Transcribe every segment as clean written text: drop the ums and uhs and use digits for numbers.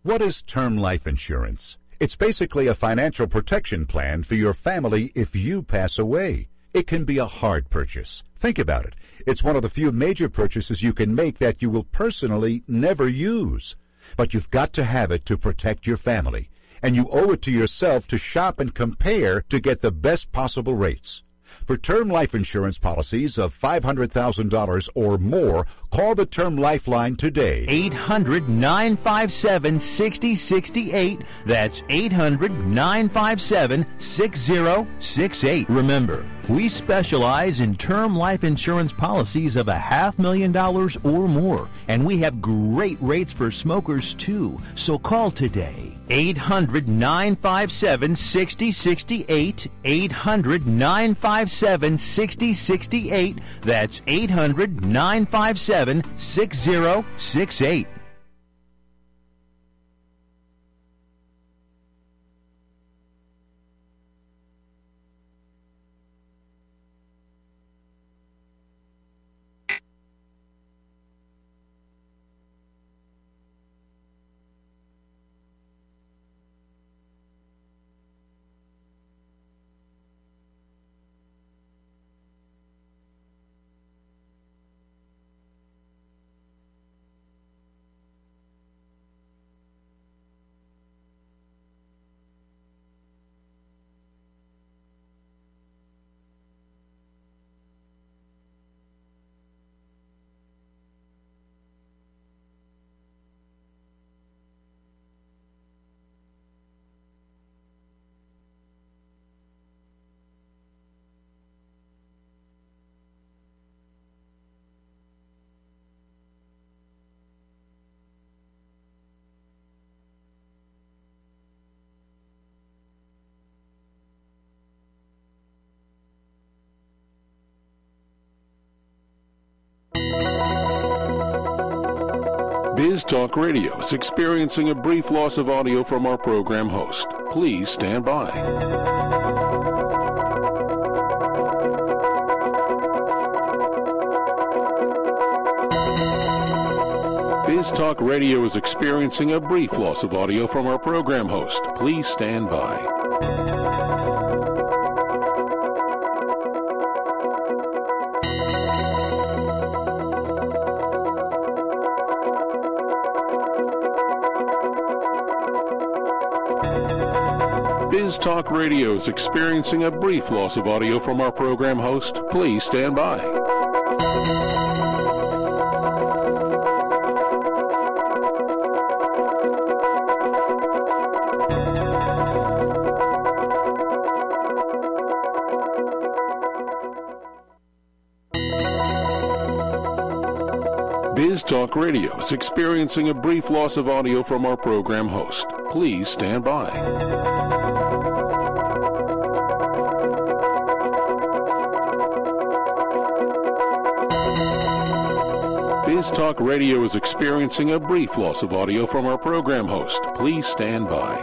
What is term life insurance? It's basically a financial protection plan for your family if you pass away. It can be a hard purchase. Think about it. It's one of the few major purchases you can make that you will personally never use. But you've got to have it to protect your family. And you owe it to yourself to shop and compare to get the best possible rates. For term life insurance policies of $500,000 or more, call the Term Lifeline today. 800-957-6068. That's 800-957-6068. Remember, we specialize in term life insurance policies of $500,000 or more, and we have great rates for smokers too. So call today. 800-957-6068. 800-957-6068. That's 800-957-6068. Biz Talk Radio is experiencing a brief loss of audio from our program host. Please stand by. Biz Talk Radio is experiencing a brief loss of audio from our program host. Please stand by. Biz Talk Radio is experiencing a brief loss of audio from our program host. Please stand by. Biz Talk Radio is experiencing a brief loss of audio from our program host. Please stand by. Biz Talk Radio is experiencing a brief loss of audio from our program host. Please stand by.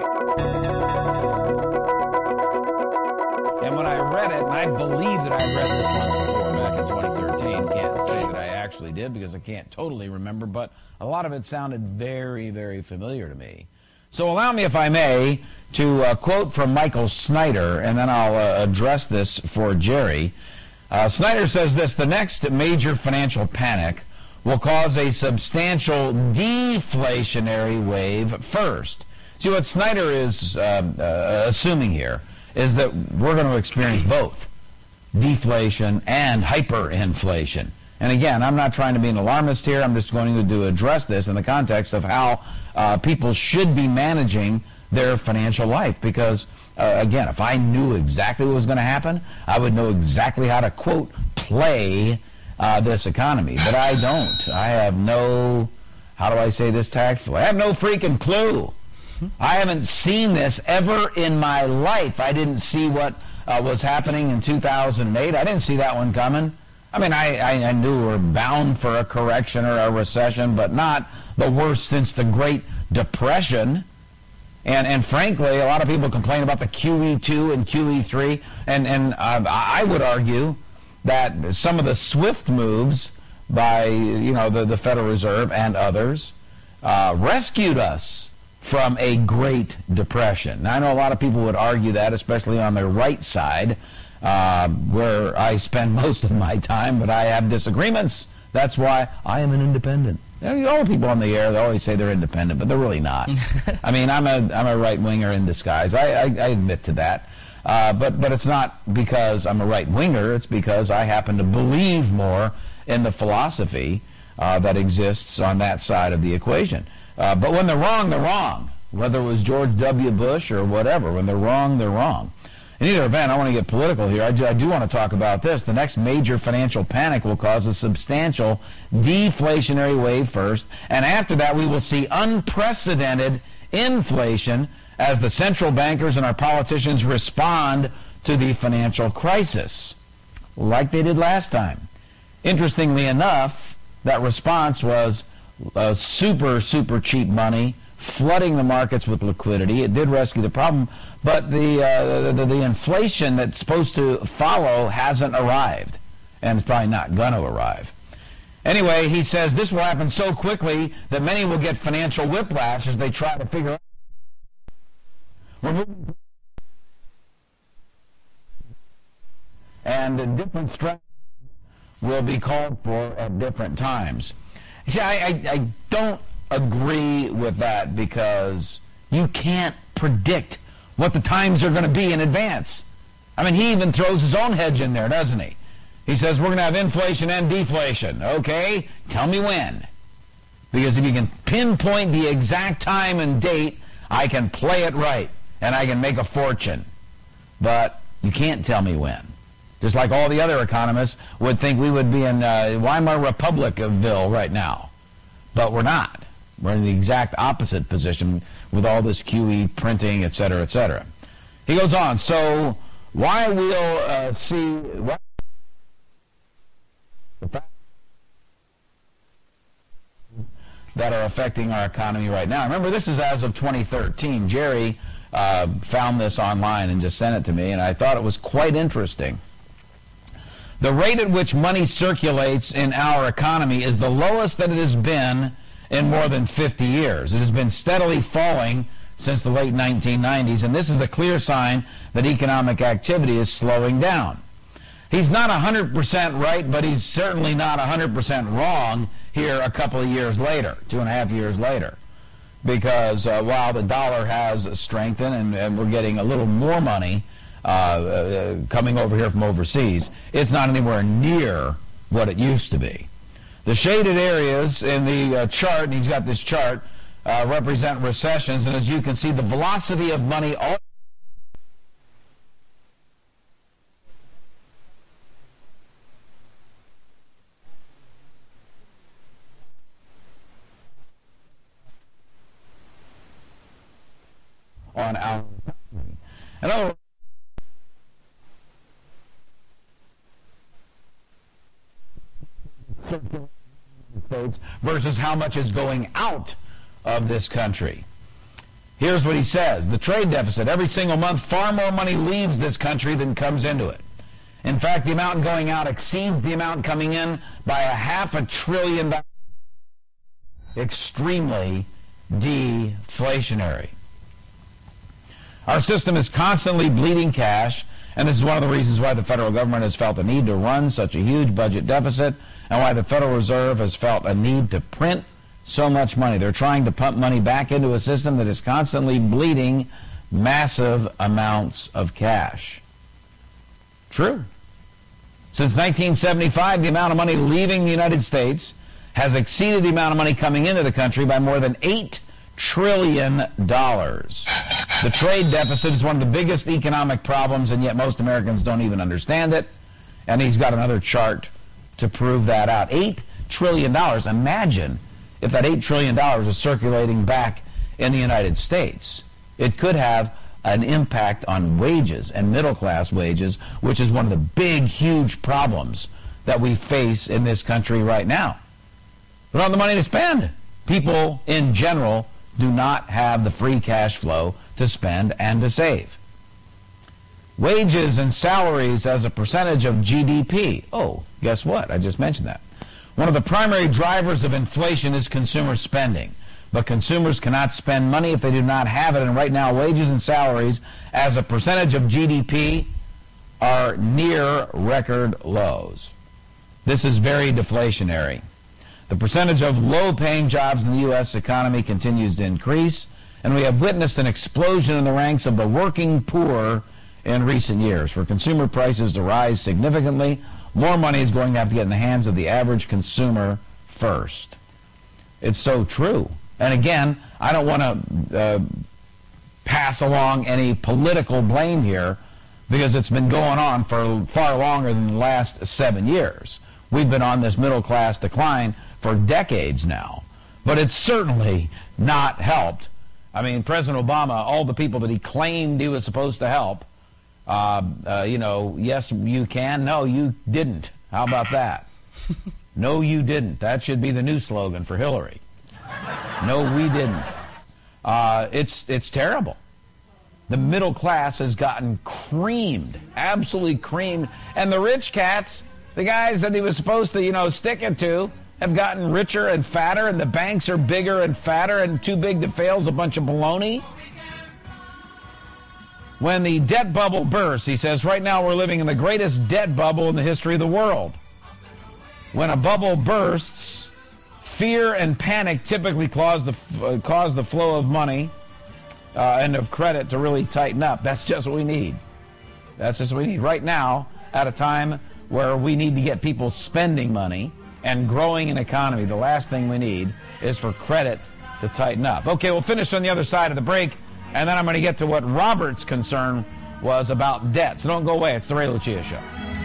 And when I read it, and I believe that I read this once before back in 2013, can't say that I actually did because I can't totally remember, but a lot of it sounded very, very familiar to me. So allow me, if I may, to quote from Michael Snyder, and then I'll address this for Jerry. Snyder says this: the next major financial panic will cause a substantial deflationary wave first. See, what Snyder is assuming here is that we're going to experience both deflation and hyperinflation. And again, I'm not trying to be an alarmist here. I'm just going to address this in the context of how people should be managing their financial life. Because, again, if I knew exactly what was going to happen, I would know exactly how to, quote, play this economy. But I don't. I have no, how do I say this tactfully? I have no freaking clue. I haven't seen this ever in my life. I didn't see what was happening in 2008. I didn't see that one coming. I mean, I knew we were bound for a correction or a recession, but not the worst since the Great Depression. And frankly, a lot of people complain about the QE2 and QE3, and I would argue that some of the swift moves by the Federal Reserve and others rescued us from a Great Depression. Now, I know a lot of people would argue that, especially on their right side, where I spend most of my time, but I have disagreements. That's why I am an independent. You know, all the people on the air, they always say they're independent, but they're really not. I mean, I'm a right-winger in disguise. I admit to that. But it's not because I'm a right-winger. It's because I happen to believe more in the philosophy that exists on that side of the equation. But when they're wrong, they're wrong. Whether it was George W. Bush or whatever, when they're wrong, they're wrong. In either event, I want to get political here. I do want to talk about this. The next major financial panic will cause a substantial deflationary wave first, and after that we will see unprecedented inflation as the central bankers and our politicians respond to the financial crisis, like they did last time. Interestingly enough, that response was super cheap money, flooding the markets with liquidity. It did rescue the problem, but the inflation that's supposed to follow hasn't arrived, and it's probably not going to arrive. Anyway, he says this will happen so quickly that many will get financial whiplash as they try to figure out. And different strategies will be called for at different times. See, I don't agree with that because you can't predict what the times are going to be in advance. I mean, he even throws his own hedge in there, doesn't he? He says we're going to have inflation and deflation. Okay, tell me when. Because if you can pinpoint the exact time and date, I can play it right and I can make a fortune. But you can't tell me when. Just like all the other economists would think we would be in Weimar Republicville right now. But we're not. We're in the exact opposite position with all this QE printing, et cetera, et cetera. He goes on, so why we'll see that are affecting our economy right now. Remember, this is as of 2013. Jerry found this online and just sent it to me, and I thought it was quite interesting. The rate at which money circulates in our economy is the lowest that it has been in more than 50 years. It has been steadily falling since the late 1990s, and this is a clear sign that economic activity is slowing down. He's not 100% right, but he's certainly not 100% wrong here a couple of years later, 2.5 years later, because while the dollar has strengthened and we're getting a little more money coming over here from overseas, it's not anywhere near what it used to be. The shaded areas in the chart, and he's got this chart, represent recessions, and as you can see, the velocity of money on our economy. In other words, versus how much is going out of this country. Here's what he says. The trade deficit. Every single month, far more money leaves this country than comes into it. In fact, the amount going out exceeds the amount coming in by $500 billion. Extremely deflationary. Our system is constantly bleeding cash, and this is one of the reasons why the federal government has felt the need to run such a huge budget deficit and why the Federal Reserve has felt a need to print so much money. They're trying to pump money back into a system that is constantly bleeding massive amounts of cash. True. Since 1975, the amount of money leaving the United States has exceeded the amount of money coming into the country by more than $8 trillion. The trade deficit is one of the biggest economic problems, and yet most Americans don't even understand it. And he's got another chart to prove that out. $8 trillion. Imagine if that $8 trillion is circulating back in the United States. It could have an impact on wages and middle-class wages, which is one of the big, huge problems that we face in this country right now. We don't have the money to spend. People in general do not have the free cash flow to spend and to save. Wages and salaries as a percentage of GDP. Oh, guess what? I just mentioned that. One of the primary drivers of inflation is consumer spending. but consumers cannot spend money if they do not have it. And right now, wages and salaries as a percentage of GDP are near record lows. This is very deflationary. The percentage of low-paying jobs in the U.S. economy continues to increase, and we have witnessed an explosion in the ranks of the working poor in recent years. For consumer prices to rise significantly, more money is going to have to get in the hands of the average consumer first. It's so true. And again, I don't want to pass along any political blame here, because it's been going on for far longer than the last 7 years. We've been on this middle-class decline for decades now. But it's certainly not helped. I mean, President Obama, all the people that he claimed he was supposed to help, yes, you can. No, you didn't. How about that? No, you didn't. That should be the new slogan for Hillary. No, we didn't. It's terrible. The middle class has gotten creamed, absolutely creamed. And the rich cats, the guys that he was supposed to, stick it to, have gotten richer and fatter, and the banks are bigger and fatter and too big to fail is a bunch of baloney. When the debt bubble bursts, he says, right now we're living in the greatest debt bubble in the history of the world. When a bubble bursts, fear and panic typically cause the flow of money and of credit to really tighten up. That's just what we need. That's just what we need. Right now, at a time where we need to get people spending money and growing an economy, the last thing we need is for credit to tighten up. Okay, we'll finish on the other side of the break, and then I'm going to get to what Robert's concern was about debt. So don't go away. It's the Ray Lucia Show.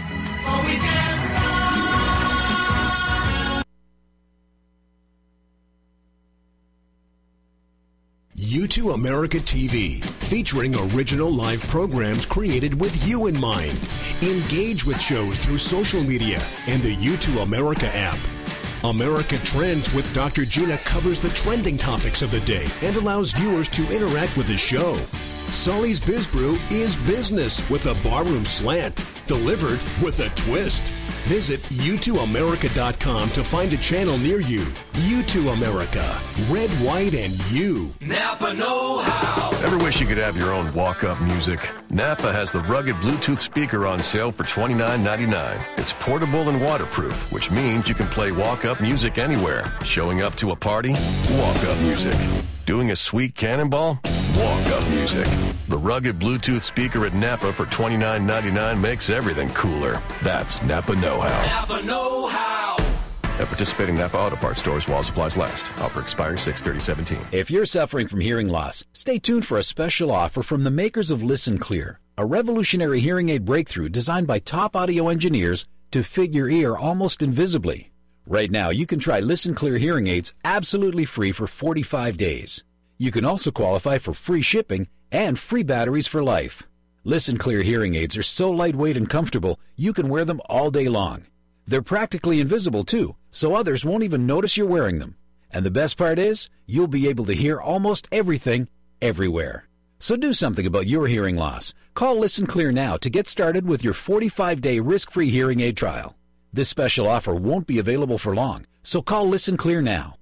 U2 America TV, featuring original live programs created with you in mind. Engage with shows through social media and the U2 America app. America Trends with Dr. Gina covers the trending topics of the day and allows viewers to interact with the show. Sully's Biz Brew is business with a barroom slant, delivered with a twist. Visit U2America.com to find a channel near you. U2 America. Red, white, and you. Napa know-how. Ever wish you could have your own walk-up music? Napa has the rugged Bluetooth speaker on sale for $29.99. It's portable and waterproof, which means you can play walk-up music anywhere. Showing up to a party? Walk-up music. Doing a sweet cannonball? Walk-up music. The rugged Bluetooth speaker at Napa for $29.99 makes everything cooler. That's Napa know-how. Napa know-how. At participating Napa Auto Parts stores while supplies last. Offer expires 6/30/17. If you're suffering from hearing loss, stay tuned for a special offer from the makers of Listen Clear, a revolutionary hearing aid breakthrough designed by top audio engineers to fit your ear almost invisibly. Right now, you can try Listen Clear hearing aids absolutely free for 45 days. You can also qualify for free shipping and free batteries for life. Listen Clear hearing aids are so lightweight and comfortable, you can wear them all day long. They're practically invisible, too, so others won't even notice you're wearing them. And the best part is, you'll be able to hear almost everything, everywhere. So do something about your hearing loss. Call Listen Clear now to get started with your 45-day risk-free hearing aid trial. This special offer won't be available for long, so call Listen Clear now.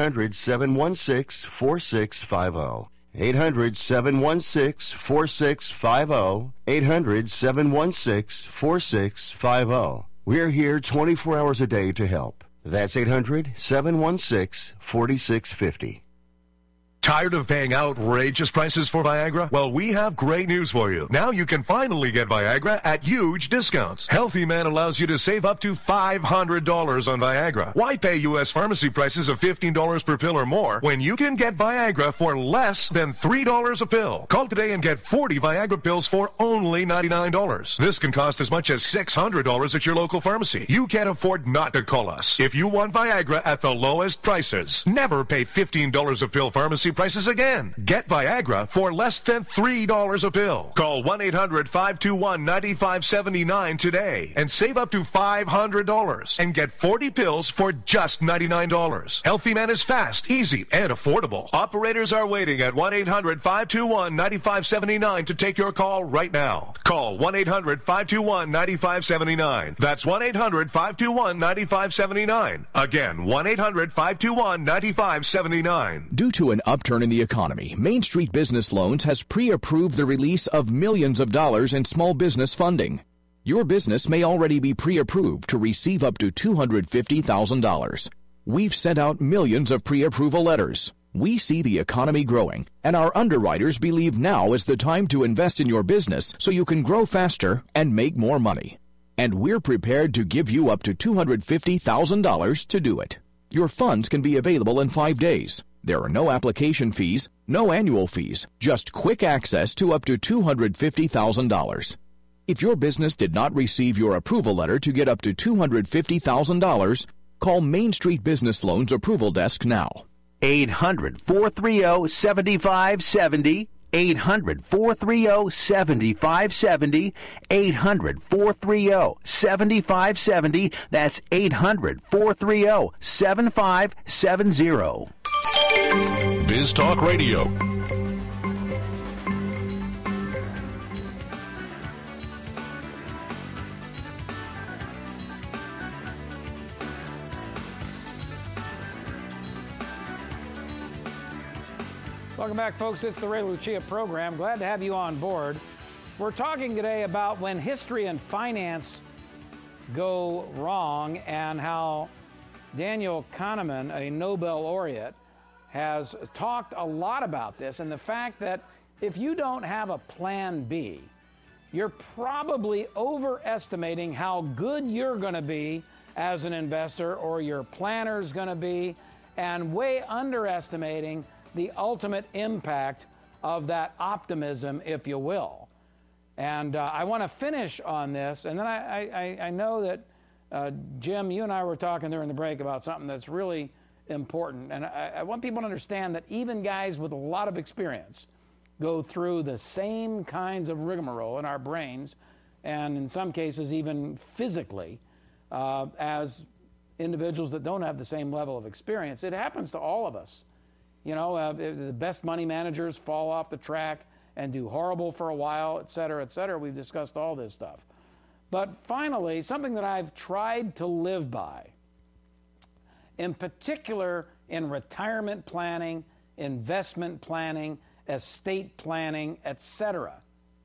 800-716-4650. 800-716-4650. 800-716-4650. We're here 24 hours a day to help. That's 800-716-4650. Tired of paying outrageous prices for Viagra? Well, we have great news for you. Now you can finally get Viagra at huge discounts. Healthy Man allows you to save up to $500 on Viagra. Why pay U.S. pharmacy prices of $15 per pill or more when you can get Viagra for less than $3 a pill? Call today and get 40 Viagra pills for only $99. This can cost as much as $600 at your local pharmacy. You can't afford not to call us. If you want Viagra at the lowest prices, never pay $15 a pill pharmacy prices again. Get Viagra for less than $3 a pill. Call 1-800-521-9579 today and save up to $500 and get 40 pills for just $99. Healthy Man is fast, easy, and affordable. Operators are waiting at 1-800-521-9579 to take your call right now. Call 1-800-521-9579. That's 1-800-521-9579. Again, 1-800-521-9579. Due to an upturn in the economy, Main Street Business Loans has pre-approved the release of millions of dollars in small business funding. Your business may already be pre-approved to receive up to $250,000. We've sent out millions of pre-approval letters. We see the economy growing, and our underwriters believe now is the time to invest in your business so you can grow faster and make more money. And we're prepared to give you up to $250,000 to do it. Your funds can be available in 5 days. There are no application fees, no annual fees, just quick access to up to $250,000. If your business did not receive your approval letter to get up to $250,000, call Main Street Business Loans Approval Desk now. 800-430-7570. 800-430-7570. 800-430-7570. That's 800-430-7570. Biz Talk Radio. Welcome back, folks. It's the Ray Lucia program. Glad to have you on board. We're talking today about when history and finance go wrong and how Daniel Kahneman, a Nobel laureate, has talked a lot about this and the fact that if you don't have a plan B, you're probably overestimating how good you're going to be as an investor or your planner's going to be, and way underestimating the ultimate impact of that optimism, if you will. And I want to finish on this, and then I know that Jim, you and I were talking during the break about something that's really important, and I want people to understand that even guys with a lot of experience go through the same kinds of rigmarole in our brains, and in some cases even physically, as individuals that don't have the same level of experience. It happens to all of us. You know, the best money managers fall off the track and do horrible for a while, et cetera, et cetera. We've discussed all this stuff. But finally, something that I've tried to live by, in particular in retirement planning, investment planning, estate planning, et cetera.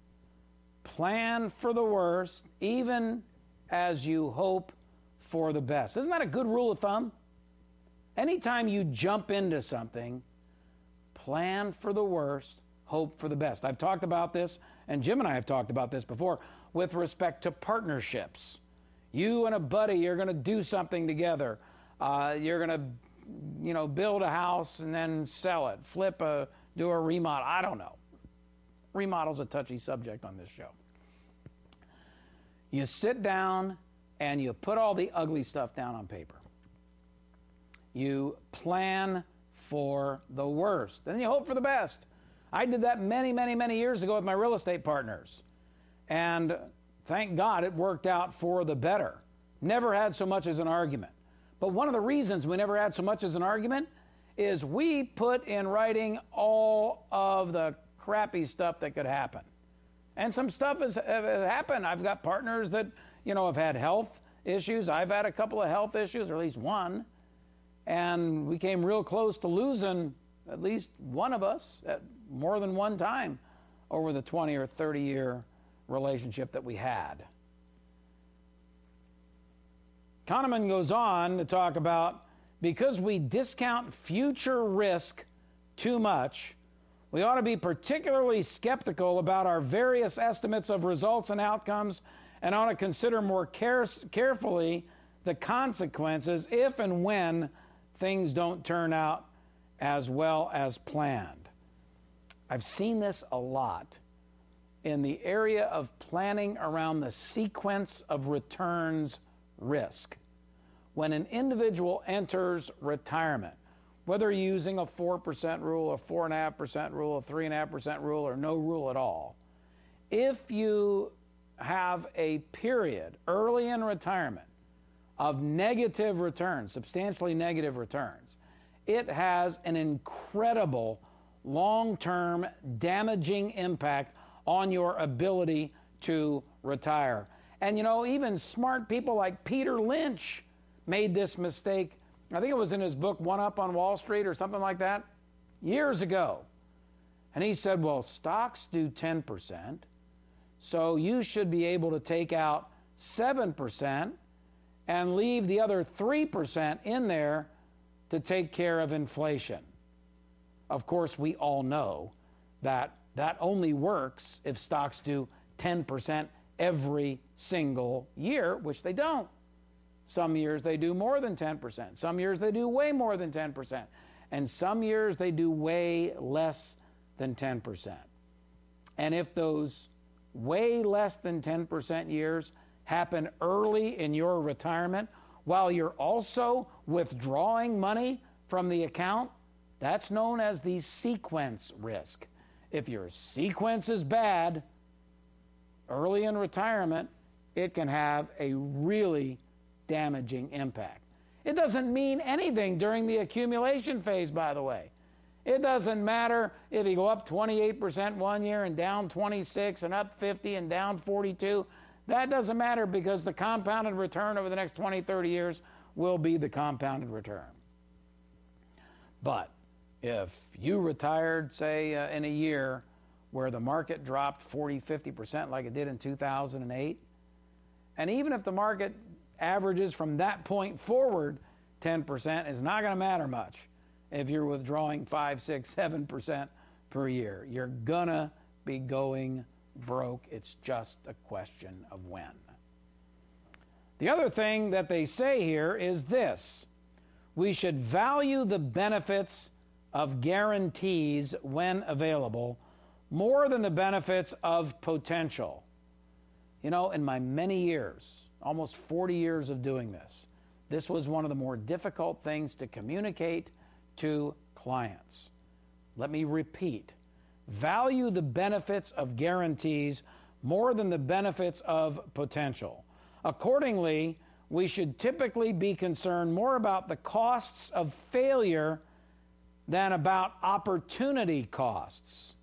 Plan for the worst, even as you hope for the best. Isn't that a good rule of thumb? Anytime you jump into something, plan for the worst, hope for the best. I've talked about this, and Jim and I have talked about this before, with respect to partnerships. You and a buddy, you're going to do something together. You're going to, build a house and then sell it, do a remodel. I don't know. Remodel's a touchy subject on this show. You sit down and you put all the ugly stuff down on paper. You plan for the worst, and you hope for the best. I did that many, many, many years ago with my real estate partners, and thank God it worked out for the better. Never had so much as an argument. But one of the reasons we never had so much as an argument is we put in writing all of the crappy stuff that could happen. And some stuff has happened. I've got partners that, have had health issues. I've had a couple of health issues, or at least one. And we came real close to losing at least one of us at more than one time over the 20 or 30-year relationship that we had. Kahneman goes on to talk about, because we discount future risk too much, we ought to be particularly skeptical about our various estimates of results and outcomes, and ought to consider more carefully the consequences if and when things don't turn out as well as planned. I've seen this a lot in the area of planning around the sequence of returns risk. When an individual enters retirement, whether you're using a 4% rule, a 4.5% rule, a 3.5% rule, or no rule at all, if you have a period early in retirement of negative returns, substantially negative returns, it has an incredible long-term damaging impact on your ability to retire. And you know, even smart people like Peter Lynch made this mistake. I think it was in his book, One Up on Wall Street or something like that, years ago. And he said, well, stocks do 10%, so you should be able to take out 7% and leave the other 3% in there to take care of inflation. Of course, we all know that that only works if stocks do 10% every single year, which they don't. Some years they do more than 10%. Some years they do way more than 10%. And some years they do way less than 10%. And if those way less than 10% years happen early in your retirement while you're also withdrawing money from the account, that's known as the sequence risk. If your sequence is bad early in retirement, it can have a really damaging impact. It doesn't mean anything during the accumulation phase, by the way. It doesn't matter if you go up 28% one year and down 26 and up 50 and down 42. That doesn't matter because the compounded return over the next 20, 30 years will be the compounded return. But if you retired, say, in a year where the market dropped 40, 50% like it did in 2008, and even if the market averages from that point forward 10%, it's not going to matter much if you're withdrawing 5, 6, 7% per year. You're going to be going broke. It's just a question of when. The other thing that they say here is this: we should value the benefits of guarantees when available more than the benefits of potential. You know, in my many years, almost 40 years of doing this, this was one of the more difficult things to communicate to clients. Let me repeat. Value the benefits of guarantees more than the benefits of potential. Accordingly, we should typically be concerned more about the costs of failure than about opportunity costs.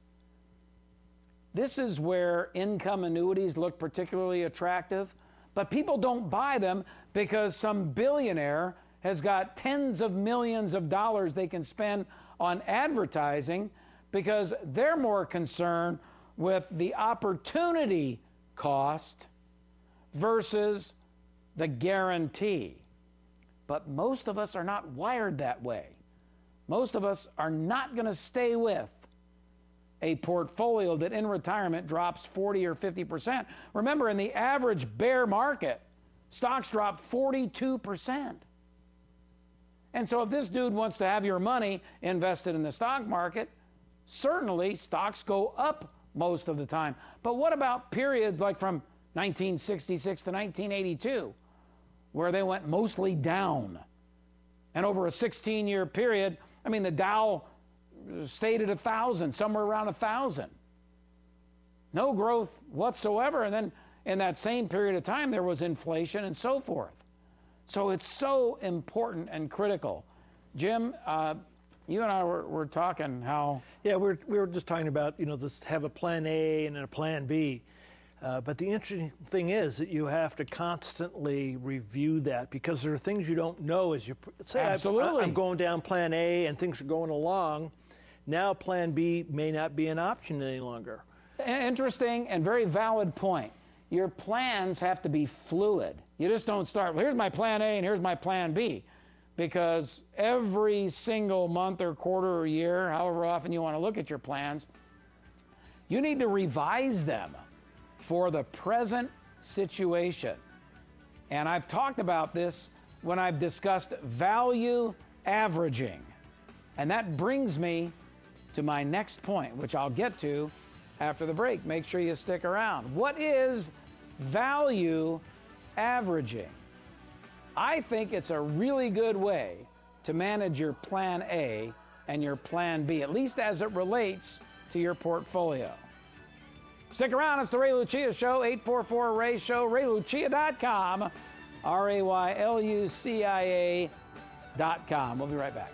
This is where income annuities look particularly attractive, but people don't buy them because some billionaire has got tens of millions of dollars they can spend on advertising because they're more concerned with the opportunity cost versus the guarantee. But most of us are not wired that way. Most of us are not going to stay with a portfolio that in retirement drops 40 or 50%. Remember, in the average bear market, stocks drop 42%. And so if this dude wants to have your money invested in the stock market, certainly stocks go up most of the time. But what about periods like from 1966 to 1982, where they went mostly down? And over a 16-year period, I mean, the Dow stayed at 1,000, somewhere around 1,000. No growth whatsoever. And then in that same period of time, there was inflation and so forth. So it's so important and critical. Jim, you and I were talking how... Yeah, we were just talking about, you know, this have a plan A and a plan B. But the interesting thing is that you have to constantly review that because there are things you don't know as you say. Absolutely. I'm going down plan A and things are going along. Now plan B may not be an option any longer. Interesting and very valid point. Your plans have to be fluid. You just don't start, well, here's my plan A and here's my plan B. Because every single month or quarter or year, however often you want to look at your plans, you need to revise them for the present situation. And I've talked about this when I've discussed value averaging. And that brings me to my next point, which I'll get to after the break. Make sure you stick around. What is value averaging? I think it's a really good way to manage your Plan A and your Plan B, at least as it relates to your portfolio. Stick around. It's the Ray Lucia Show, 844-RAY-SHOW, RayLucia.com, RayLucia.com. We'll be right back.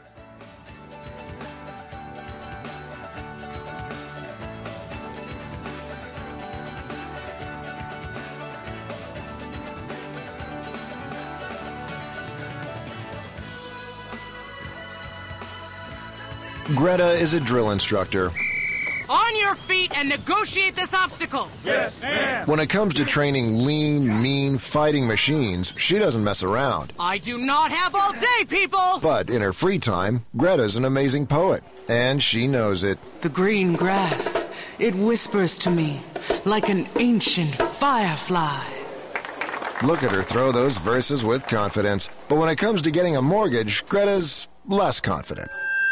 Greta is a drill instructor. On your feet and negotiate this obstacle. Yes, ma'am. When it comes to training lean, mean, fighting machines, she doesn't mess around. I do not have all day, people. But in her free time, Greta's an amazing poet, and she knows it. The green grass, it whispers to me like an ancient firefly. Look at her throw those verses with confidence. But when it comes to getting a mortgage, Greta's less confident.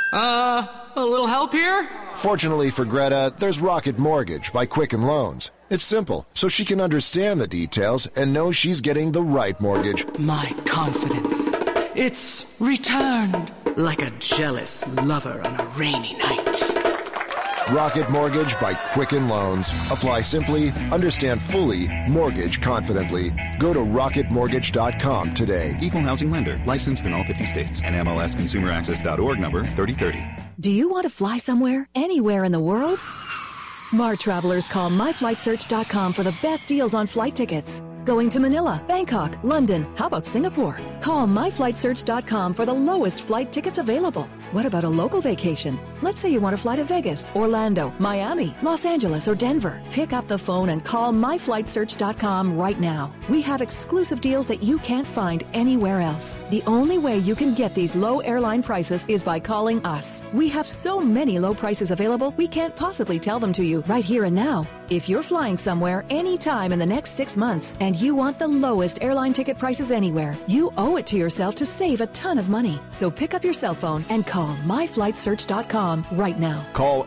A little help here? Fortunately for Greta, there's Rocket Mortgage by Quicken Loans. It's simple, so she can understand the details and know she's getting the right mortgage. My confidence. It's returned like a jealous lover on a rainy night. Rocket Mortgage by Quicken Loans. Apply simply, understand fully, mortgage confidently. Go to rocketmortgage.com today. Equal housing lender. Licensed in all 50 states. And MLSConsumerAccess.org number 3030. Do you want to fly somewhere, anywhere in the world? Smart travelers call myflightsearch.com for the best deals on flight tickets. Going to Manila, Bangkok, London, how about Singapore? Call myflightsearch.com for the lowest flight tickets available. What about a local vacation? Let's say you want to fly to Vegas, Orlando, Miami, Los Angeles, or Denver. Pick up the phone and call myflightsearch.com right now. We have exclusive deals that you can't find anywhere else. The only way you can get these low airline prices is by calling us. We have so many low prices available, we can't possibly tell them to you right here and now. If you're flying somewhere anytime in the next 6 months and you want the lowest airline ticket prices anywhere, you owe it to yourself to save a ton of money. So pick up your cell phone and call myflightsearch.com right now. Call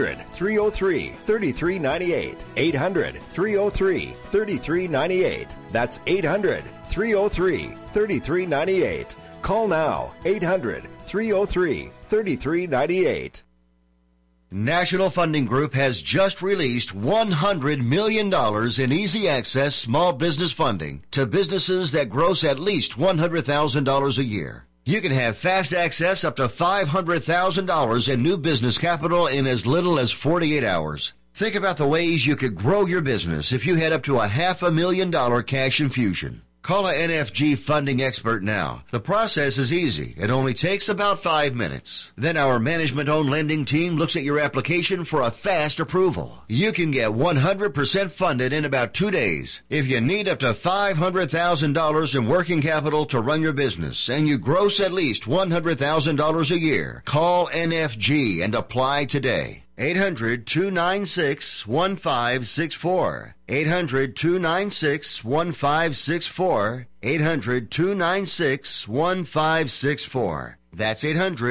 800-303-3398. 800-303-3398. That's 800-303-3398. Call now. 800-303-3398. National Funding Group has just released $100 million in easy access small business funding to businesses that gross at least $100,000 a year. You can have fast access up to $500,000 in new business capital in as little as 48 hours. Think about the ways you could grow your business if you had up to a $500,000 cash infusion. Call a NFG funding expert now. The process is easy. It only takes about 5 minutes. Then our management-owned lending team looks at your application for a fast approval. You can get 100% funded in about 2 days. If you need up to $500,000 in working capital to run your business and you gross at least $100,000 a year, call NFG and apply today. 800-296-1564. 800-296-1564. 800-296-1564. That's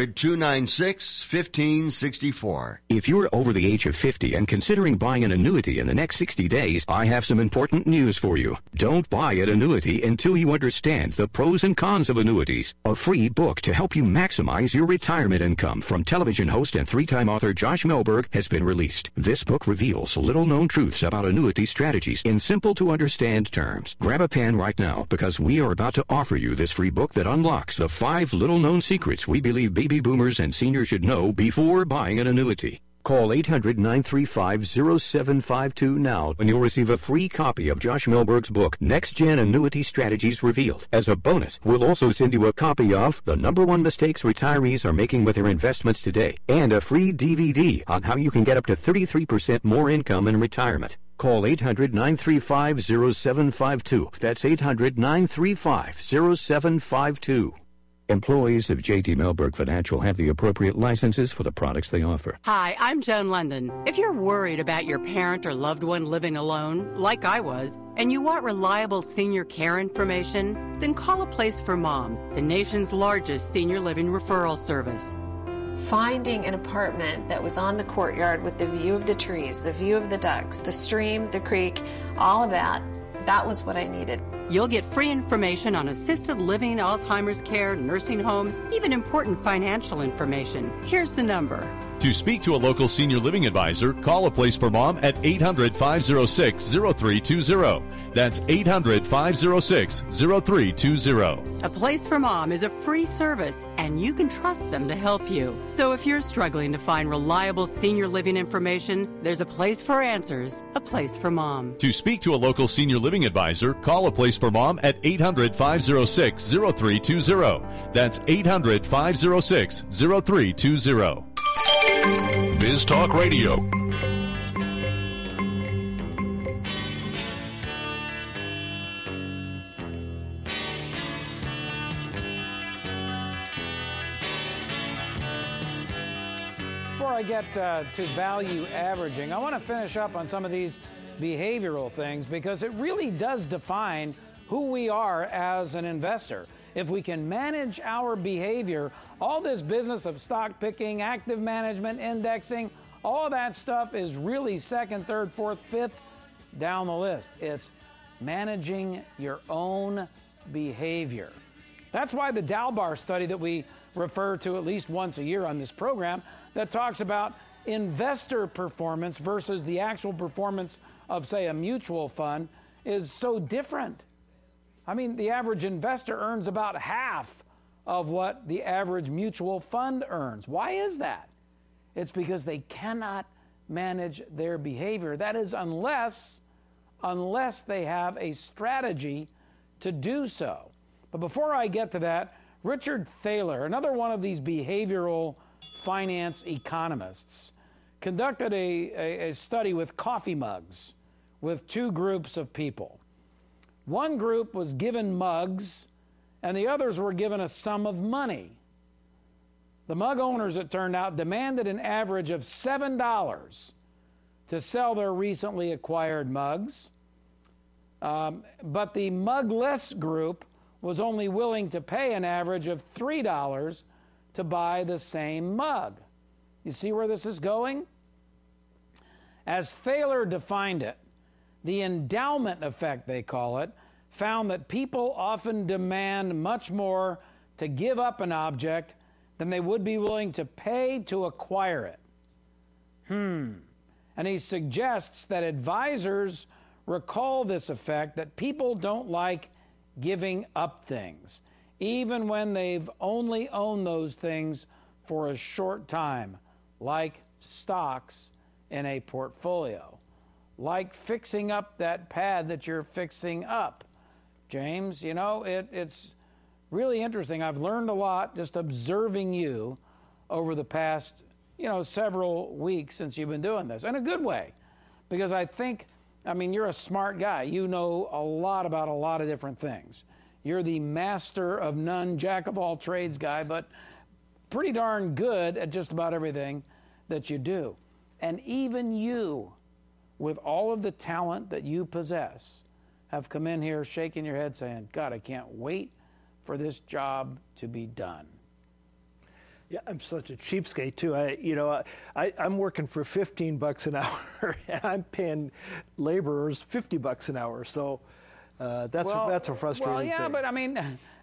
800-296-1564. If you're over the age of 50 and considering buying an annuity in the next 60 days, I have some important news for you. Don't buy an annuity until you understand the pros and cons of annuities. A free book to help you maximize your retirement income from television host and 3-time author Josh Melberg has been released. This book reveals little-known truths about annuity strategies in simple-to-understand terms. Grab a pen right now because we are about to offer you this free book that unlocks the 5 little-known secrets we believe baby boomers and seniors should know before buying an annuity. Call 800-935-0752 now and you'll receive a free copy of Josh Melberg's book, Next Gen Annuity Strategies Revealed. As a bonus, we'll also send you a copy of The #1 Mistakes Retirees Are Making with Their Investments Today and a free DVD on how you can get up to 33% more income in retirement. Call 800-935-0752. That's 800-935-0752. Employees of J.T. Melberg Financial have the appropriate licenses for the products they offer. Hi, I'm Joan London. If you're worried about your parent or loved one living alone, like I was, and you want reliable senior care information, then call A Place for Mom, the nation's largest senior living referral service. Finding an apartment that was on the courtyard with the view of the trees, the view of the ducks, the stream, the creek, all of that, that was what I needed. You'll get free information on assisted living, Alzheimer's care, nursing homes, even important financial information. Here's the number. To speak to a local senior living advisor, call A Place for Mom at 800-506-0320. That's 800-506-0320. A Place for Mom is a free service, and you can trust them to help you. So if you're struggling to find reliable senior living information, there's a place for answers, A Place for Mom. To speak to a local senior living advisor, call A Place for Mom at 800-506-0320. That's 800-506-0320. Biz Talk Radio. Before I get to value averaging, I want to finish up on some of these behavioral things because it really does define who we are as an investor. If we can manage our behavior, all this business of stock picking, active management, indexing, all that stuff is really second, third, fourth, fifth down the list. It's managing your own behavior. That's why the Dalbar study that we refer to at least once a year on this program that talks about investor performance versus the actual performance of, say, a mutual fund is so different. I mean, the average investor earns about half of what the average mutual fund earns. Why is that? It's because they cannot manage their behavior. That is unless they have a strategy to do so. But before I get to that, Richard Thaler, another one of these behavioral finance economists, conducted a study with coffee mugs with two groups of people. One group was given mugs, and the others were given a sum of money. The mug owners, it turned out, demanded an average of $7 to sell their recently acquired mugs. But the mugless group was only willing to pay an average of $3 to buy the same mug. You see where this is going? As Thaler defined it, the endowment effect, they call it, found that people often demand much more to give up an object than they would be willing to pay to acquire it. And he suggests that advisors recall this effect, that people don't like giving up things, even when they've only owned those things for a short time, like stocks in a portfolio. Like fixing up that pad that you're fixing up. James, you know, it's really interesting. I've learned a lot just observing you over the past, several weeks since you've been doing this, in a good way. Because I mean, you're a smart guy. You know a lot about a lot of different things. You're the master of none, jack of all trades guy, but pretty darn good at just about everything that you do. And even you, with all of the talent that you possess, have come in here shaking your head saying, God, I can't wait for this job to be done. Yeah, I'm such a cheapskate too. I'm working for $15 an hour, and I'm paying laborers $50 an hour. So that's a frustrating thing. Well, yeah, but I mean,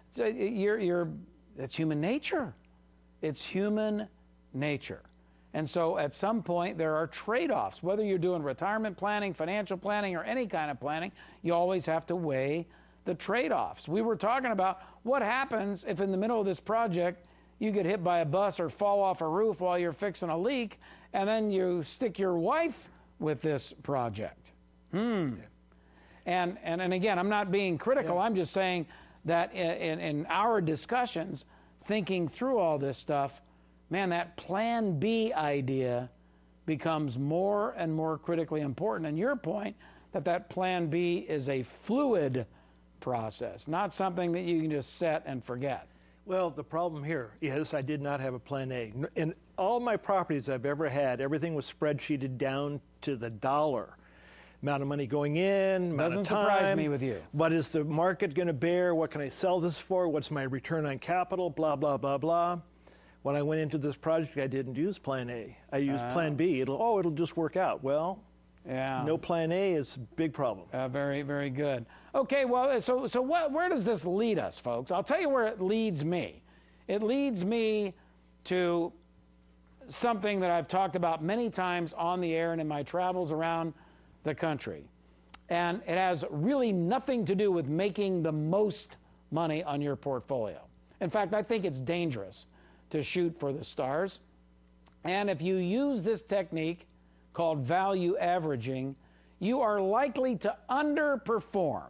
it's human nature. It's human nature. And so at some point there are trade-offs. Whether you're doing retirement planning, financial planning, or any kind of planning, you always have to weigh the trade-offs. We were talking about what happens if in the middle of this project you get hit by a bus or fall off a roof while you're fixing a leak, and then you stick your wife with this project. And again, I'm not being critical. Yeah. I'm just saying that in our discussions, thinking through all this stuff, man, that Plan B idea becomes more and more critically important. And your point that Plan B is a fluid process, not something that you can just set and forget. Well, the problem here is I did not have a Plan A. In all my properties I've ever had, everything was spreadsheeted down to the dollar. Amount of money going in, amount of time. Doesn't surprise me with you. What is the market going to bear? What can I sell this for? What's my return on capital? Blah, blah, blah, blah. When I went into this project, I didn't use Plan A. I used Plan B. It'll just work out. Well, Yeah. No plan A is a big problem. Very, very good. Okay, well, so where does this lead us, folks? I'll tell you where it leads me. It leads me to something that I've talked about many times on the air and in my travels around the country. And it has really nothing to do with making the most money on your portfolio. In fact, I think it's dangerous to shoot for the stars. And if you use this technique called value averaging, you are likely to underperform,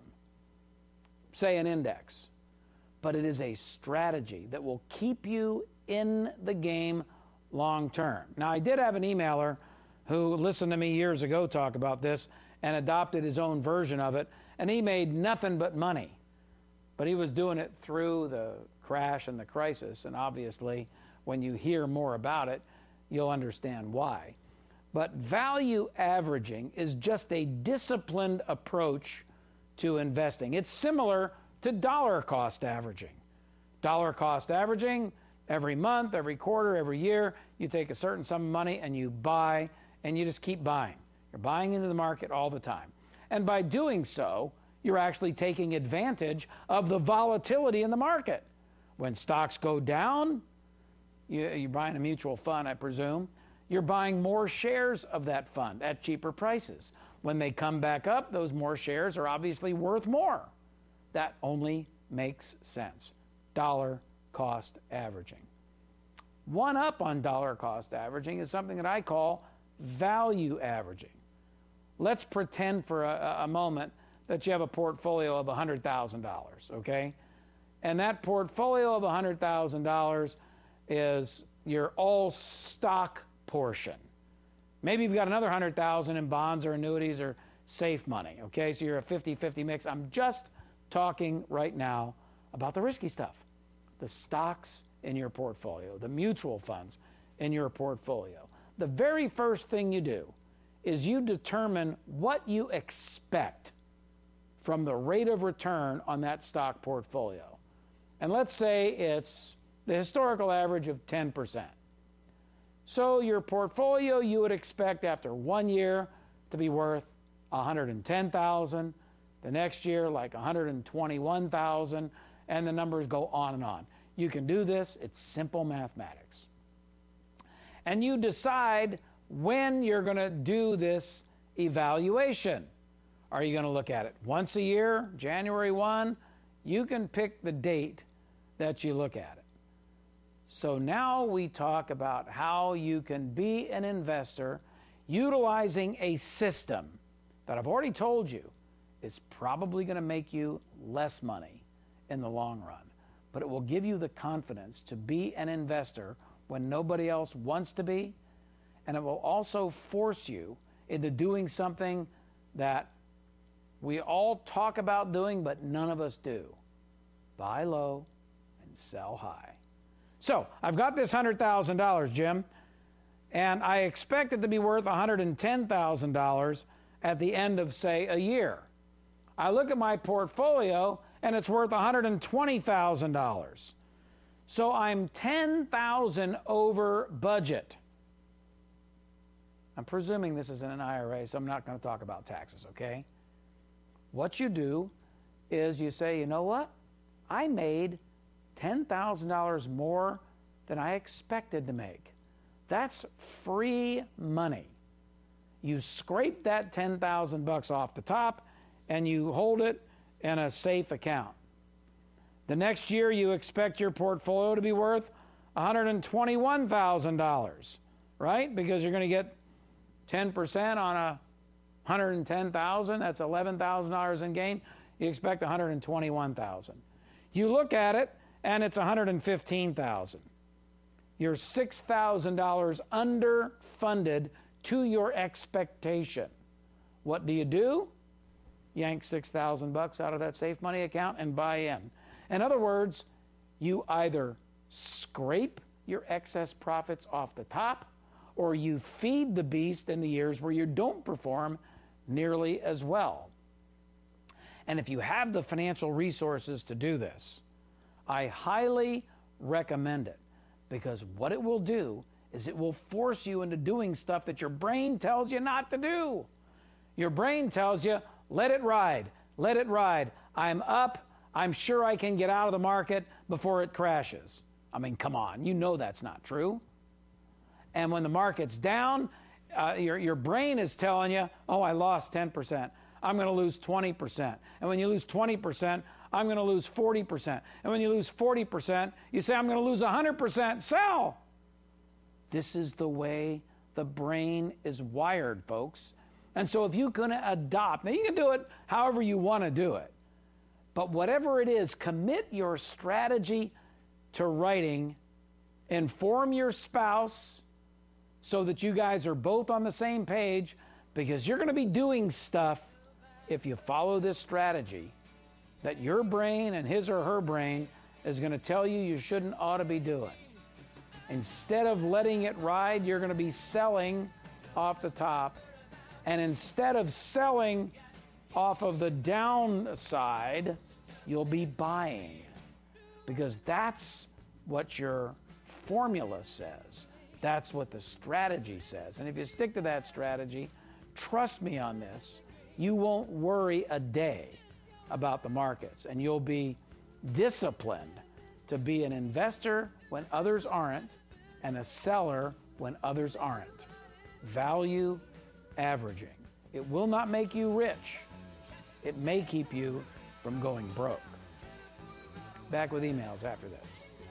say, an index. But it is a strategy that will keep you in the game long term. Now, I did have an emailer who listened to me years ago talk about this and adopted his own version of it, and he made nothing but money. But he was doing it through the crash and the crisis, and obviously, when you hear more about it, you'll understand why. But value averaging is just a disciplined approach to investing. It's similar to dollar cost averaging. Dollar cost averaging, every month, every quarter, every year, you take a certain sum of money and you buy, and you just keep buying. You're buying into the market all the time. And by doing so, you're actually taking advantage of the volatility in the market. When stocks go down, you're buying a mutual fund, I presume, you're buying more shares of that fund at cheaper prices. When they come back up, those more shares are obviously worth more. That only makes sense. Dollar cost averaging. One up on dollar cost averaging is something that I call value averaging. Let's pretend for a moment that you have a portfolio of $100,000, okay? And that portfolio of $100,000 is your all stock portion. Maybe you've got another $100,000 in bonds or annuities or safe money, okay? So you're a 50-50 mix. I'm just talking right now about the risky stuff, the stocks in your portfolio, the mutual funds in your portfolio. The very first thing you do is you determine what you expect from the rate of return on that stock portfolio. And let's say it's the historical average of 10%. So your portfolio you would expect after 1 year to be worth $110,000, the next year like $121,000, and the numbers go on and on. You can do this, it's simple mathematics. And you decide when you're going to do this evaluation. Are you going to look at it once a year, January 1? You can pick the date that you look at it. So now we talk about how you can be an investor utilizing a system that I've already told you is probably going to make you less money in the long run. But it will give you the confidence to be an investor when nobody else wants to be. And it will also force you into doing something that we all talk about doing, but none of us do. Buy low and sell high. So I've got this $100,000, Jim, and I expect it to be worth $110,000 at the end of, say, a year. I look at my portfolio, and it's worth $120,000. So I'm $10,000 over budget. I'm presuming this is in an IRA, so I'm not going to talk about taxes, okay? What you do is you say, you know what? I made $10,000 more than I expected to make. That's free money. You scrape that $10,000 off the top and you hold it in a safe account. The next year you expect your portfolio to be worth $121,000, right? Because you're going to get 10% on $110,000, that's $11,000 in gain. You expect $121,000. You look at it and it's $115,000. You're $6,000 underfunded to your expectation. What do? Yank $6,000 out of that safe money account and buy in. In other words, you either scrape your excess profits off the top, or you feed the beast in the years where you don't perform nearly as well. And if you have the financial resources to do this, I highly recommend it, because what it will do is it will force you into doing stuff that your brain tells you not to do. Your brain tells you, let it ride, let it ride. I'm up. I'm sure I can get out of the market before it crashes. I mean, come on, you know that's not true. And when the market's down, your brain is telling you, oh, I lost 10%. I'm going to lose 20%. And when you lose 20%, I'm going to lose 40%. And when you lose 40%, you say, I'm going to lose 100%. Sell! This is the way the brain is wired, folks. And so if you're going to adopt, now you can do it however you want to do it, but whatever it is, commit your strategy to writing, inform your spouse so that you guys are both on the same page, because you're going to be doing stuff if you follow this strategy that your brain and his or her brain is going to tell you shouldn't ought to be doing. Instead of letting it ride, you're going to be selling off the top. And instead of selling off of the downside, you'll be buying. Because that's what your formula says. That's what the strategy says. And if you stick to that strategy, trust me on this, you won't worry a day about the markets. And you'll be disciplined to be an investor when others aren't, and a seller when others aren't. Value averaging. It will not make you rich. It may keep you from going broke. Back with emails after this.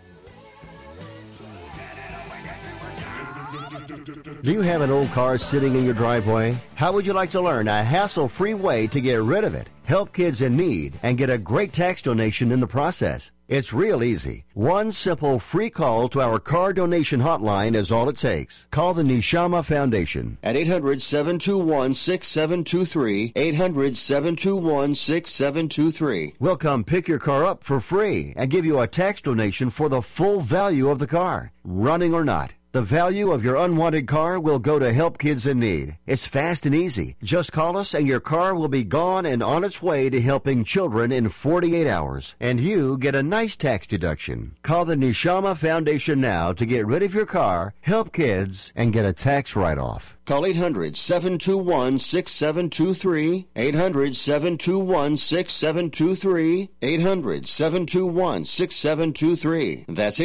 Do you have an old car sitting in your driveway? How would you like to learn a hassle-free way to get rid of it, help kids in need, and get a great tax donation in the process? It's real easy. One simple free call to our car donation hotline is all it takes. Call the Neshama Foundation at 800-721-6723, 800-721-6723. We'll come pick your car up for free and give you a tax donation for the full value of the car, running or not. The value of your unwanted car will go to help kids in need. It's fast and easy. Just call us and your car will be gone and on its way to helping children in 48 hours. And you get a nice tax deduction. Call the Neshama Foundation now to get rid of your car, help kids, and get a tax write-off. Call 800-721-6723, 800-721-6723, 800-721-6723. That's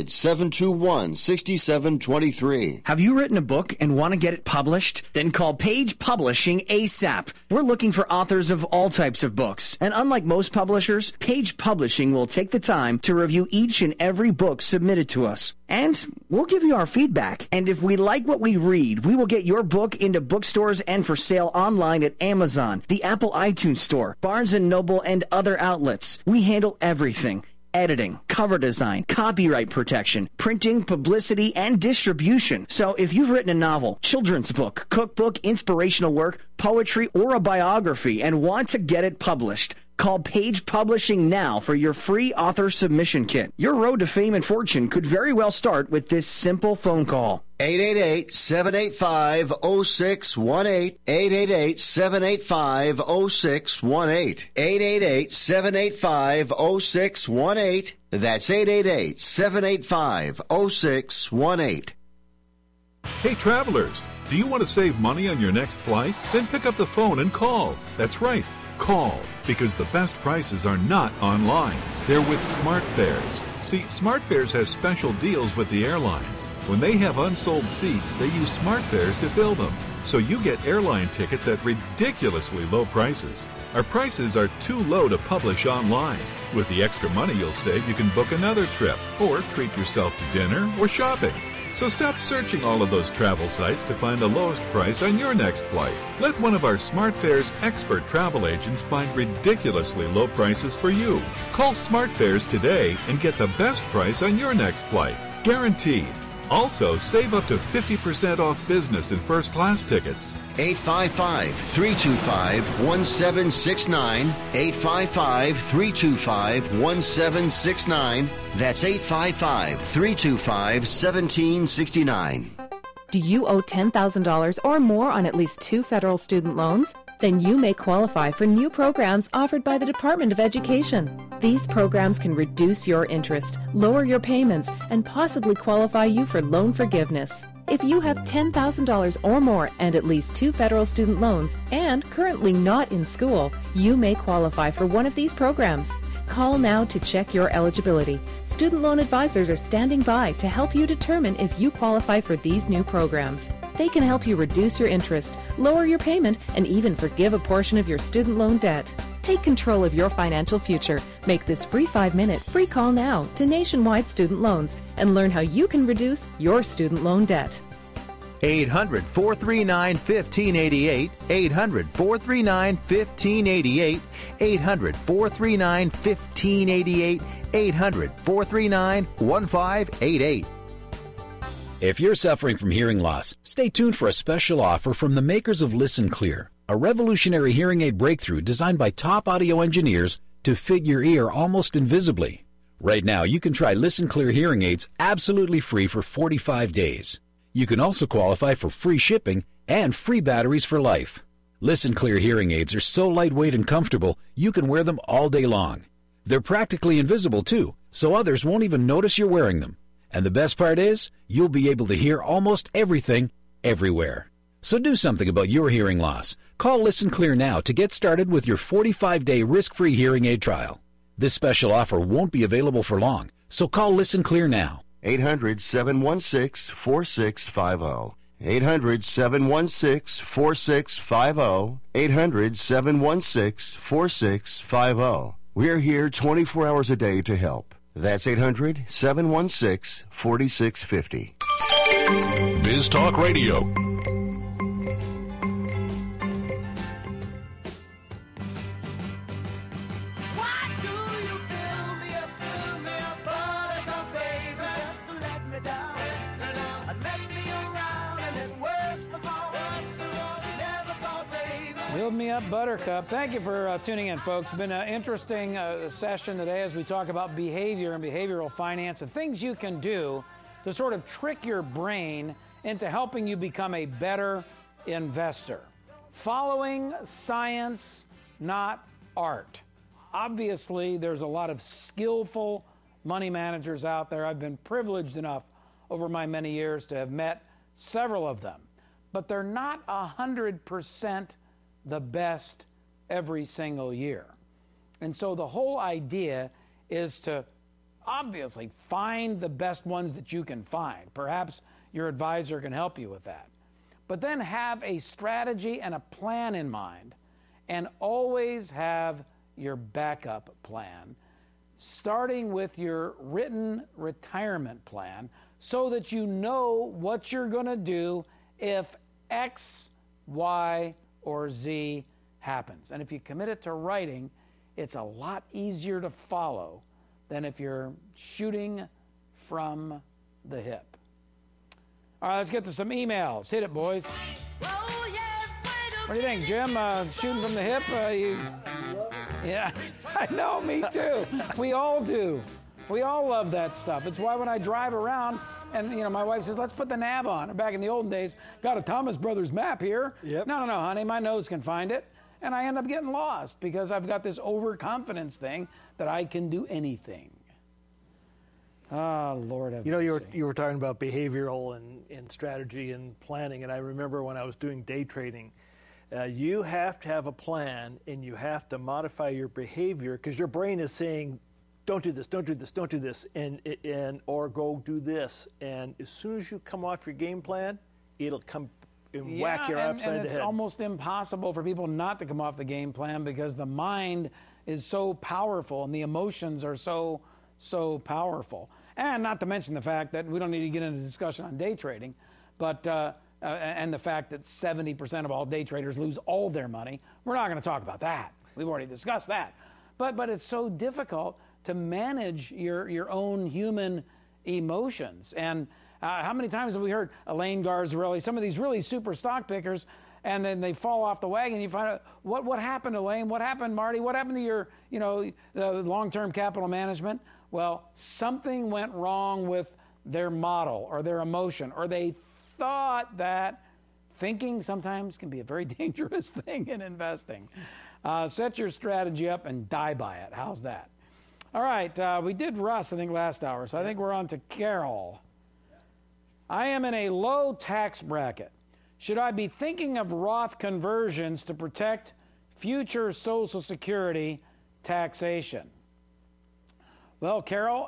800-721-6723. Have you written a book and want to get it published? Then call Page Publishing ASAP. We're looking for authors of all types of books. And unlike most publishers, Page Publishing will take the time to review each and every book submitted to us. And we'll give you our feedback. And if we like what we read, we will get your book into bookstores and for sale online at Amazon, the Apple iTunes Store, Barnes & Noble, and other outlets. We handle everything. Editing, cover design, copyright protection, printing, publicity, and distribution. So if you've written a novel, children's book, cookbook, inspirational work, poetry, or a biography and want to get it published, call Page Publishing now for your free author submission kit. Your road to fame and fortune could very well start with this simple phone call. 888-785-0618, 888-785-0618, 888-785-0618. That's 888-785-0618. Hey, travelers, do you want to save money on your next flight? Then pick up the phone and call. That's right, call, because the best prices are not online. They're with SmartFares. See, SmartFares has special deals with the airlines. When they have unsold seats, they use SmartFares to fill them. So you get airline tickets at ridiculously low prices. Our prices are too low to publish online. With the extra money you'll save, you can book another trip or treat yourself to dinner or shopping. So stop searching all of those travel sites to find the lowest price on your next flight. Let one of our SmartFares expert travel agents find ridiculously low prices for you. Call SmartFares today and get the best price on your next flight. Guaranteed. Also, save up to 50% off business and first-class tickets. 855-325-1769. 855-325-1769. That's 855-325-1769. Do you owe $10,000 or more on at least 2 federal student loans? Then you may qualify for new programs offered by the Department of Education. These programs can reduce your interest, lower your payments, and possibly qualify you for loan forgiveness. If you have $10,000 or more and at least 2 federal student loans and currently not in school, you may qualify for one of these programs. Call now to check your eligibility. Student loan advisors are standing by to help you determine if you qualify for these new programs. They can help you reduce your interest, lower your payment, and even forgive a portion of your student loan debt. Take control of your financial future. Make this free 5-minute free call now to Nationwide Student Loans and learn how you can reduce your student loan debt. 800-439-1588, 800-439-1588, 800-439-1588, 800-439-1588. If you're suffering from hearing loss, stay tuned for a special offer from the makers of Listen Clear, a revolutionary hearing aid breakthrough designed by top audio engineers to fit your ear almost invisibly. Right now, you can try Listen Clear hearing aids absolutely free for 45 days. You can also qualify for free shipping and free batteries for life. Listen Clear hearing aids are so lightweight and comfortable, you can wear them all day long. They're practically invisible too, so others won't even notice you're wearing them. And the best part is, you'll be able to hear almost everything, everywhere. So do something about your hearing loss. Call Listen Clear now to get started with your 45-day risk-free hearing aid trial. This special offer won't be available for long, so call Listen Clear now. 800-716-4650. 800-716-4650. 800-716-4650. We're here 24 hours a day to help. That's 800-716-4650. Biz Talk Radio. Build me up, Buttercup. Thank you for tuning in, folks. It's been an interesting session today as we talk about behavior and behavioral finance and things you can do to sort of trick your brain into helping you become a better investor. Following science, not art. Obviously, there's a lot of skillful money managers out there. I've been privileged enough over my many years to have met several of them. But they're not 100% the best every single year. And so the whole idea is to obviously find the best ones that you can find. Perhaps your advisor can help you with that. But then have a strategy and a plan in mind, and always have your backup plan, starting with your written retirement plan, so that you know what you're going to do if X, Y, or Z happens. And if you commit it to writing, it's a lot easier to follow than if you're shooting from the hip. All right, let's get to some emails. Hit it, boys. What do you think, Jim? Shooting from the hip? Yeah, I know, me too. We all do. We all love that stuff. It's why when I drive around, and my wife says, let's put the nav on. Back in the olden days, got a Thomas Brothers map here. Yep. No, honey, my nose can find it. And I end up getting lost because I've got this overconfidence thing that I can do anything. Oh, Lord have mercy. You were talking about behavioral and strategy and planning, and I remember when I was doing day trading, you have to have a plan, and you have to modify your behavior because your brain is saying, don't do this, don't do this, don't do this, or go do this. And as soon as you come off your game plan, it'll come and whack you upside the head. And it's almost impossible for people not to come off the game plan because the mind is so powerful and the emotions are so powerful. And not to mention the fact that we don't need to get into a discussion on day trading, but and the fact that 70% of all day traders lose all their money. We're not going to talk about that. We've already discussed that. But it's so difficult to manage your own human emotions. And how many times have we heard Elaine Garzarelli, some of these really super stock pickers, and then they fall off the wagon. You find out what happened, Elaine? What happened, Marty? What happened to your, the long-term capital management? Well, something went wrong with their model or their emotion, or they thought that thinking sometimes can be a very dangerous thing in investing. Set your strategy up and die by it. How's that? All right, we did Russ, I think, last hour, so I think we're on to Carol. I am in a low tax bracket. Should I be thinking of Roth conversions to protect future Social Security taxation? Well, Carol,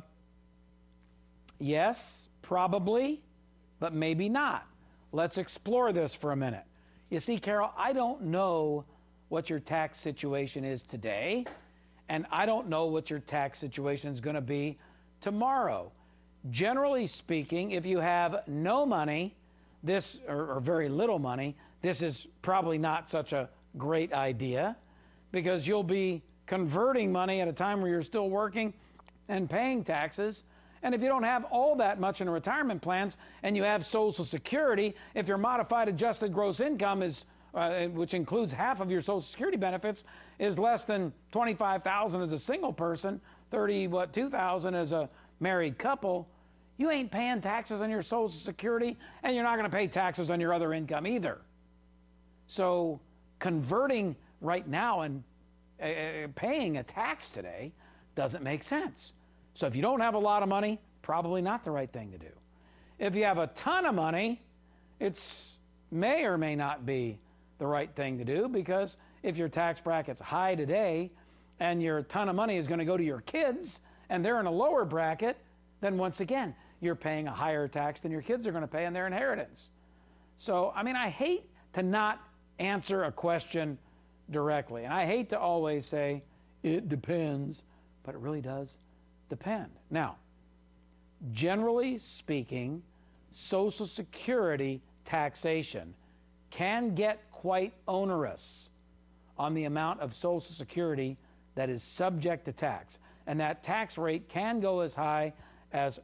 yes, probably, but maybe not. Let's explore this for a minute. You see, Carol, I don't know what your tax situation is today, and I don't know what your tax situation is going to be tomorrow. Generally speaking, if you have no money, or very little money, this is probably not such a great idea, because you'll be converting money at a time where you're still working and paying taxes. And if you don't have all that much in retirement plans and you have Social Security, if your modified adjusted gross income is, which includes half of your Social Security benefits, is less than $25,000 as a single person, $2,000 as a married couple, you ain't paying taxes on your Social Security, and you're not going to pay taxes on your other income either. So converting right now and paying a tax today doesn't make sense. So if you don't have a lot of money, probably not the right thing to do. If you have a ton of money, it may or may not be the right thing to do, because if your tax bracket's high today and your ton of money is going to go to your kids and they're in a lower bracket, then once again, you're paying a higher tax than your kids are going to pay on their inheritance. So, I mean, I hate to not answer a question directly. And I hate to always say, it depends, but it really does depend. Now, generally speaking, Social Security taxation can get quite onerous on the amount of Social Security that is subject to tax. And that tax rate can go as high as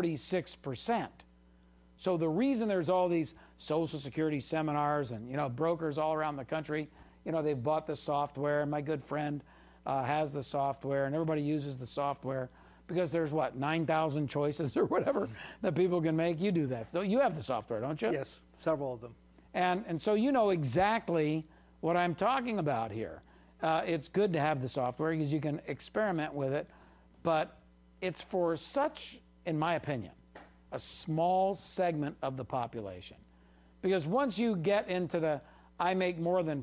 46%. So the reason there's all these Social Security seminars and, brokers all around the country, they've bought the software, and my good friend has the software, and everybody uses the software because there's 9,000 choices or whatever that people can make. You do that. So you have the software, don't you? Yes, several of them. And so you know exactly what I'm talking about here. It's good to have the software because you can experiment with it, but it's for such, in my opinion, a small segment of the population. Because once you get into I make more than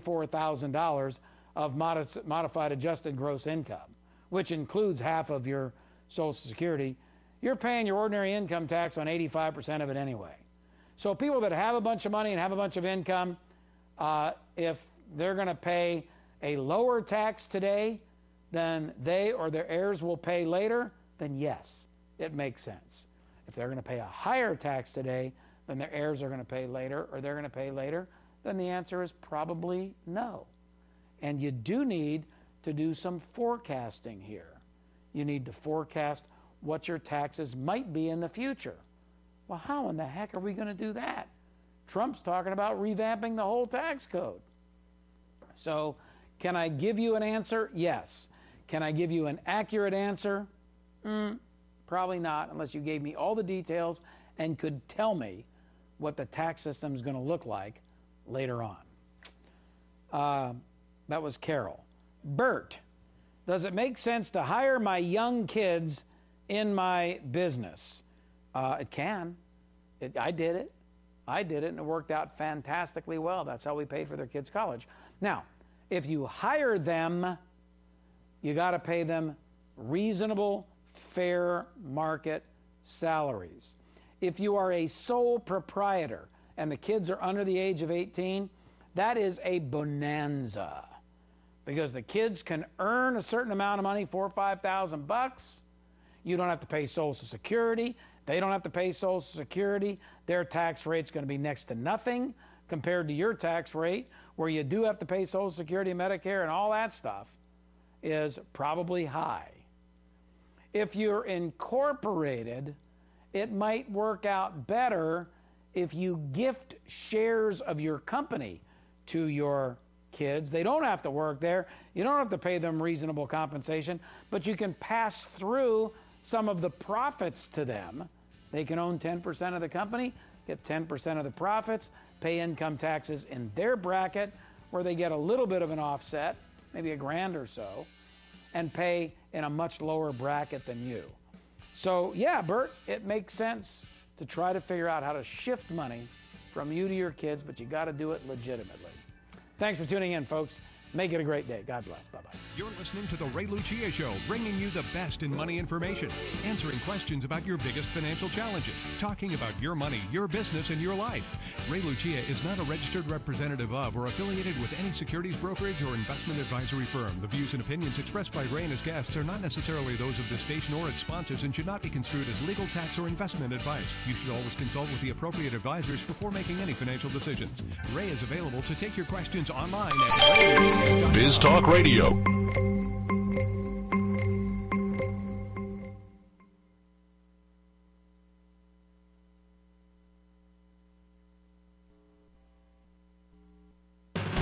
$44,000 of modified adjusted gross income, which includes half of your Social Security, you're paying your ordinary income tax on 85% of it anyway. So people that have a bunch of money and have a bunch of income, if they're going to pay a lower tax today than they or their heirs will pay later, then yes, it makes sense. If they're going to pay a higher tax today than their heirs are going to pay later, or they're going to pay later, then the answer is probably no. And you do need to do some forecasting here. You need to forecast what your taxes might be in the future. Well, how in the heck are we going to do that? Trump's talking about revamping the whole tax code. So, can I give you an answer? Yes. Can I give you an accurate answer? Probably not, unless you gave me all the details and could tell me what the tax system is going to look like later on. That was Carol. Bert, does it make sense to hire my young kids in my business? It can. I did it, and it worked out fantastically well. That's how we paid for their kids' college. Now, if you hire them, you got to pay them reasonable, fair market salaries. If you are a sole proprietor and the kids are under the age of 18, that is a bonanza, because the kids can earn a certain amount of money, $4,000 or $5,000. You don't have to pay Social Security. They don't have to pay Social Security. Their tax rate's going to be next to nothing compared to your tax rate, where you do have to pay Social Security, Medicare, and all that stuff is probably high. If you're incorporated, it might work out better if you gift shares of your company to your kids. They don't have to work there. You don't have to pay them reasonable compensation, but you can pass through some of the profits to them. They can own 10% of the company, get 10% of the profits, pay income taxes in their bracket, where they get a little bit of an offset, maybe $1,000 or so, and pay in a much lower bracket than you. So yeah, Bert, it makes sense to try to figure out how to shift money from you to your kids, but you got to do it legitimately. Thanks for tuning in, folks. Make it a great day. God bless. Bye-bye. You're listening to The Ray Lucia Show, bringing you the best in money information, answering questions about your biggest financial challenges, talking about your money, your business, and your life. Ray Lucia is not a registered representative of or affiliated with any securities brokerage or investment advisory firm. The views and opinions expressed by Ray and his guests are not necessarily those of this station or its sponsors and should not be construed as legal, tax, or investment advice. You should always consult with the appropriate advisors before making any financial decisions. Ray is available to take your questions online at Biz Talk Radio.